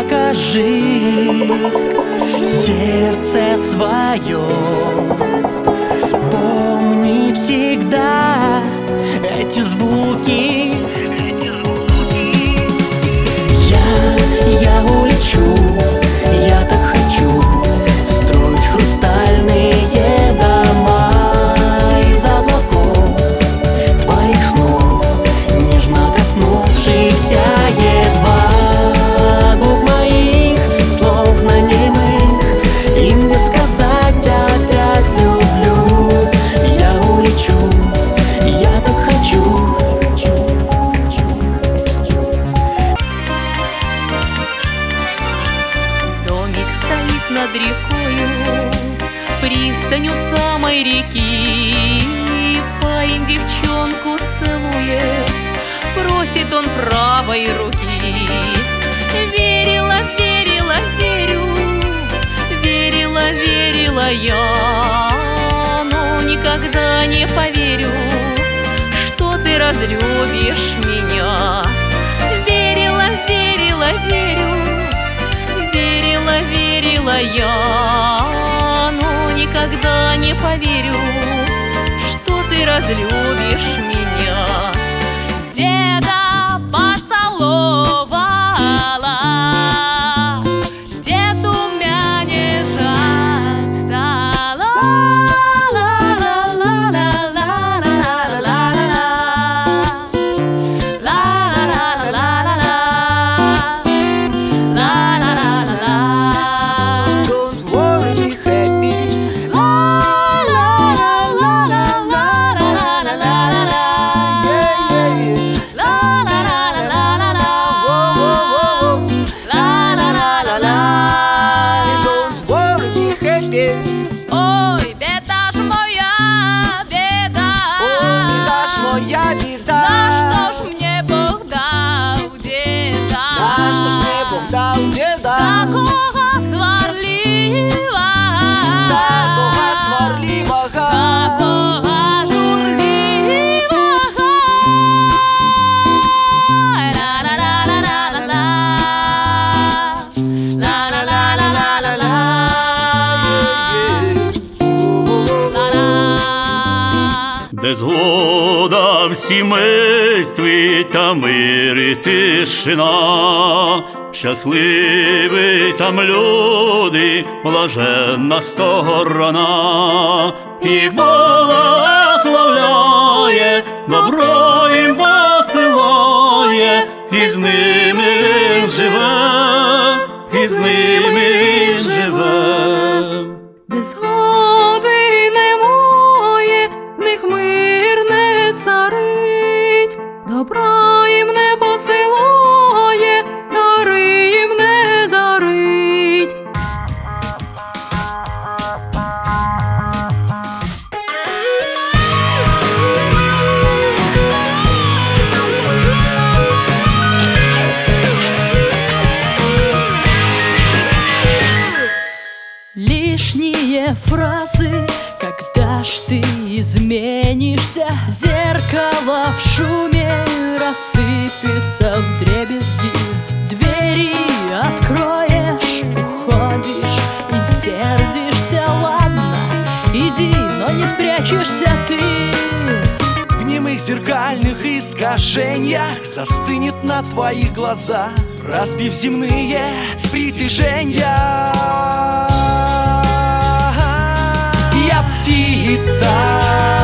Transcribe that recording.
покажи сердце свое. Помни всегда эти звуки. Я улечу, я так хочу строить хрустальные дома из облаков твоих снов, нежно коснувшихся едва губ моих, словно немых, и мне сказать опять люблю. Я улечу, я так хочу. Над рекою, пристанью самой реки, парень девчонку целует, просит он правой руки. Верила, верила, верю, верила, верила я, но никогда не поверю, что ты разлюбишь меня. Верила, верила, верю, верила, верила я, но никогда не поверю, что ты разлюбишь меня. Деда поцеловала, деду меня не жаль стало. Ой, беда ж моя, беда, Беда ж моя, беда. да что ж мне Бог дал, деда, Да что ж мне Бог дал, деда. такого сварливого, Такого сварливого, такого журливого. Ла-ла-ла-ла-ла-ла, ла-ла-ла-ла-ла-ла. Де згода в сімействі, та мир і тишина, щасливі там люди, блаженна сторона, їх благословляє, добро їм посилає, і з ними він живе, і з ними він живе. Де згоди немає, в них мир не царить, добра їм не посилає, дари їм не дарить. Лишние фразы, когда ж ты изменишься, зеркало в шуме рассыпется вдребезги. Двери откроешь, уходишь и сердишься, ладно, иди, но не спрячешься ты. в немых зеркальных искажениях застынет на твоих глазах, разбив земные притяжения. Я птица,